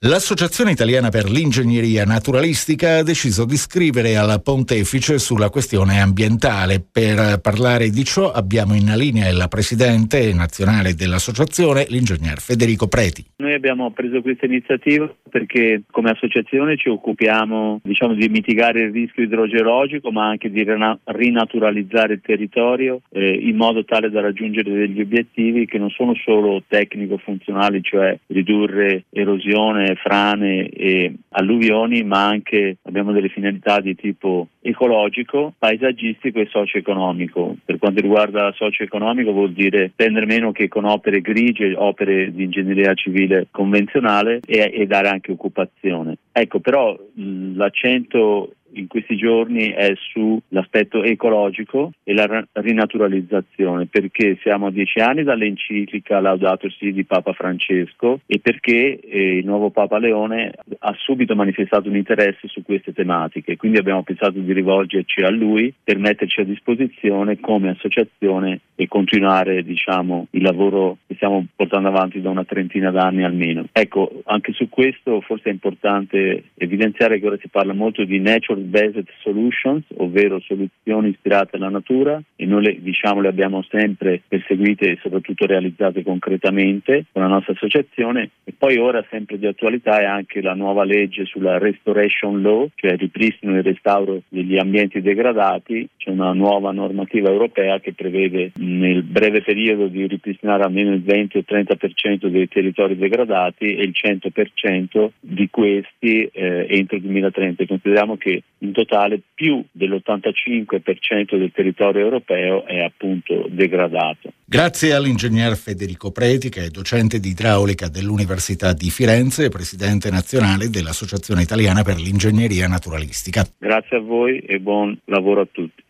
L'Associazione Italiana per l'Ingegneria Naturalistica ha deciso di scrivere al Pontefice sulla questione ambientale. Per parlare di ciò abbiamo in linea il presidente nazionale dell'associazione, l'ingegner Federico Preti. Noi abbiamo preso questa iniziativa perché come associazione ci occupiamo di mitigare il rischio idrogeologico, ma anche di rinaturalizzare il territorio in modo tale da raggiungere degli obiettivi che non sono solo tecnico-funzionali, cioè ridurre erosione, frane e alluvioni, ma anche abbiamo delle finalità di tipo ecologico, paesaggistico e socio-economico. Per quanto riguarda socio-economico vuol dire spendere meno che con opere grigie, opere di ingegneria civile convenzionale e dare anche occupazione. Ecco, però l'accento in questi giorni è sull'aspetto ecologico e la rinaturalizzazione, perché siamo a 10 anni dall'enciclica Laudato Si di Papa Francesco e perché il nuovo Papa Leone ha subito manifestato un interesse su queste tematiche, quindi abbiamo pensato di rivolgerci a lui per metterci a disposizione come associazione e continuare il lavoro che stiamo portando avanti da una trentina d'anni almeno. Ecco, anche su questo forse è importante evidenziare che ora si parla molto di nature-based solutions, ovvero soluzioni ispirate alla natura, e noi le abbiamo sempre perseguite e soprattutto realizzate concretamente con la nostra associazione. E poi ora sempre di attualità è anche la nuova legge sulla restoration law, cioè il ripristino e il restauro degli ambienti degradati. C'è una nuova normativa europea che prevede nel breve periodo di ripristinare almeno il 20 o 30% dei territori degradati e il 100% di questi entro il 2030. Consideriamo che in totale più dell'85% del territorio europeo è appunto degradato. Grazie all'ingegner Federico Preti, che è docente di idraulica dell'Università di Firenze e presidente nazionale dell'Associazione Italiana per l'Ingegneria Naturalistica. Grazie a voi e buon lavoro a tutti.